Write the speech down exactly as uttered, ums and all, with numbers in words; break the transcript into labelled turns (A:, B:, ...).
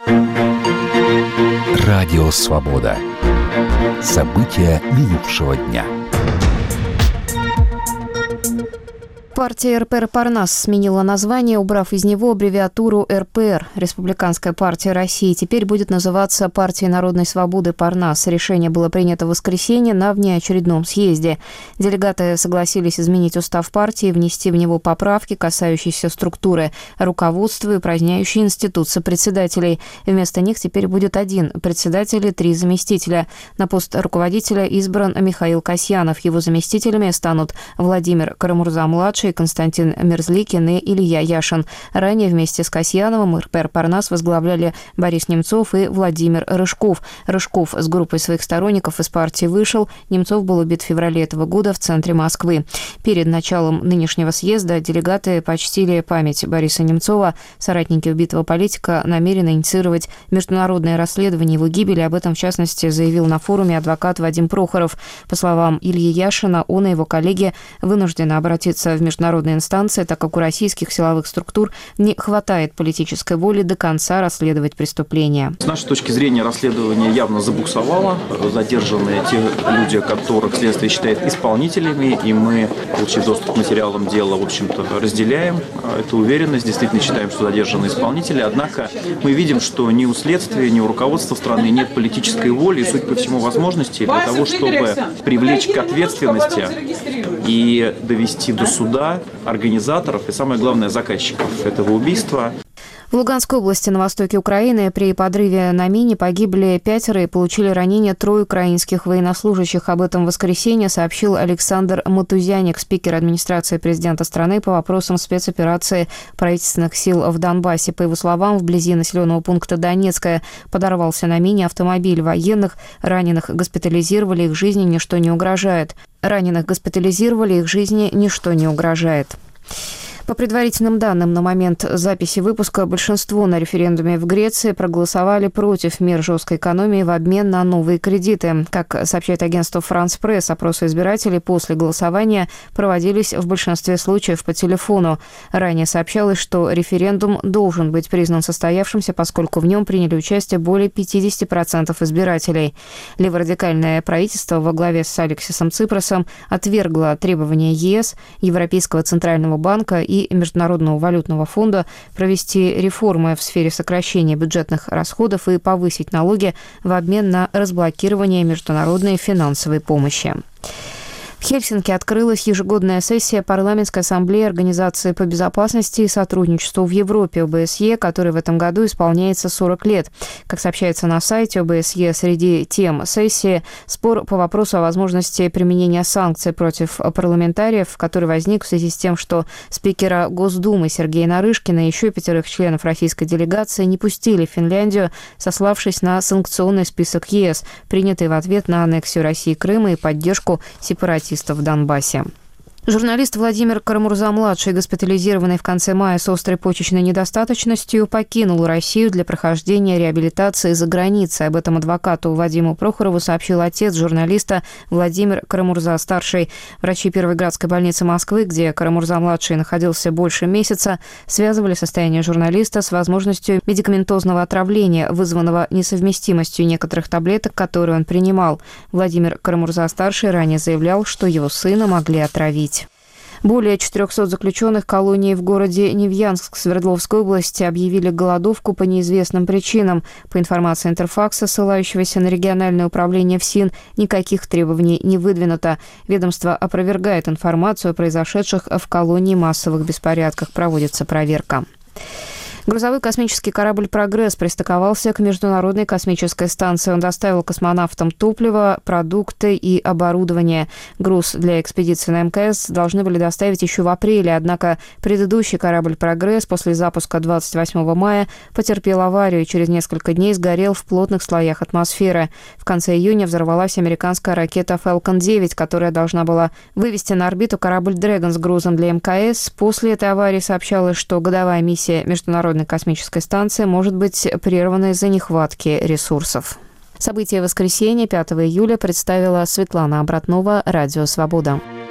A: Радио «Свобода». События минувшего дня.
B: Партия эр пэ эр «Парнас» сменила название, убрав из него аббревиатуру эр пэ эр. Республиканская партия России теперь будет называться Партией народной свободы «Парнас». Решение было принято в воскресенье на внеочередном съезде. Делегаты согласились изменить устав партии и внести в него поправки, касающиеся структуры руководства и упраздняющие институт сопредседателей. Вместо них теперь будет один председатель и три заместителя. На пост руководителя избран Михаил Касьянов. Его заместителями станут Владимир Карамурза-младший, Константин Мерзликин и Илья Яшин. Ранее вместе с Касьяновым эр пэ эр «Парнас» возглавляли Борис Немцов и Владимир Рыжков. Рыжков с группой своих сторонников из партии вышел. Немцов был убит в феврале этого года в центре Москвы. Перед началом нынешнего съезда делегаты почтили память Бориса Немцова. Соратники убитого политика намерены инициировать международное расследование его гибели. Об этом, в частности, заявил на форуме адвокат Вадим Прохоров. По словам Ильи Яшина, он и его коллеги вынуждены обратиться в международные инстанции, так как у российских силовых структур не хватает политической воли до конца расследовать преступления.
C: С нашей точки зрения, расследование явно забуксовало. Задержаны те люди, которых следствие считает исполнителями, и мы, получив доступ к материалам дела, в общем-то, разделяем эту уверенность. Действительно считаем, что задержаны исполнители. Однако мы видим, что ни у следствия, ни у руководства страны нет политической воли и, судя по всему, возможности для того, чтобы привлечь к ответственности и довести до суда организаторов и, самое главное, заказчиков этого убийства.
B: В Луганской области на востоке Украины при подрыве на мине погибли пятеро и получили ранения трое украинских военнослужащих. Об этом в воскресенье сообщил Александр Матузяник, спикер администрации президента страны по вопросам спецоперации правительственных сил в Донбассе. По его словам, вблизи населенного пункта Донецкая подорвался на мине автомобиль военных. Раненых госпитализировали, их жизни ничто не угрожает. Раненых госпитализировали, их жизни ничто не угрожает. По предварительным данным, на момент записи выпуска большинство на референдуме в Греции проголосовали против мер жесткой экономии в обмен на новые кредиты. Как сообщает агентство «Франс Пресс», опросы избирателей после голосования проводились в большинстве случаев по телефону. Ранее сообщалось, что референдум должен быть признан состоявшимся, поскольку в нем приняли участие более пятьдесят процентов избирателей. Леворадикальное правительство во главе с Алексисом Ципросом отвергло требования е эс, Европейского центрального банка и и Международного валютного фонда провести реформы в сфере сокращения бюджетных расходов и повысить налоги в обмен на разблокирование международной финансовой помощи. В Хельсинки открылась ежегодная сессия Парламентской ассамблеи Организации по безопасности и сотрудничеству в Европе о бэ эс е, которой в этом году исполняется сорок лет. Как сообщается на сайте о бэ эс е, среди тем сессии спор по вопросу о возможности применения санкций против парламентариев, который возник в связи с тем, что спикера Госдумы Сергея Нарышкина и еще пятерых членов российской делегации не пустили в Финляндию, сославшись на санкционный список е эс, принятый в ответ на аннексию России Крыма и поддержку сепаратистов в Донбассе. Журналист Владимир Карамурза-младший, госпитализированный в конце мая с острой почечной недостаточностью, покинул Россию для прохождения реабилитации за границей. Об этом адвокату Вадиму Прохорову сообщил отец журналиста Владимир Карамурза-старший. Врачи Первой градской больницы Москвы, где Карамурза-младший находился больше месяца, связывали состояние журналиста с возможностью медикаментозного отравления, вызванного несовместимостью некоторых таблеток, которые он принимал. Владимир Карамурза-старший ранее заявлял, что его сына могли отравить. Более четырехсот заключенных колонии в городе Невьянск Свердловской области объявили голодовку по неизвестным причинам. По информации Интерфакса, ссылающегося на региональное управление ФСИН, никаких требований не выдвинуто. Ведомство опровергает информацию о произошедших в колонии массовых беспорядках. Проводится проверка. Грузовой космический корабль «Прогресс» пристыковался к Международной космической станции. Он доставил космонавтам топливо, продукты и оборудование. Груз для экспедиции на эм ка эс должны были доставить еще в апреле, однако предыдущий корабль «Прогресс» после запуска двадцать восьмого мая потерпел аварию и через несколько дней сгорел в плотных слоях атмосферы. В конце июня взорвалась американская ракета «Фалкон девять», которая должна была вывести на орбиту корабль «Дрэгон» с грузом для эм ка эс. После этой аварии сообщалось, что годовая миссия Международной космической станции может быть прервана из-за нехватки ресурсов. События воскресенья пятого июля представила Светлана Обратнова, Радио «Свобода».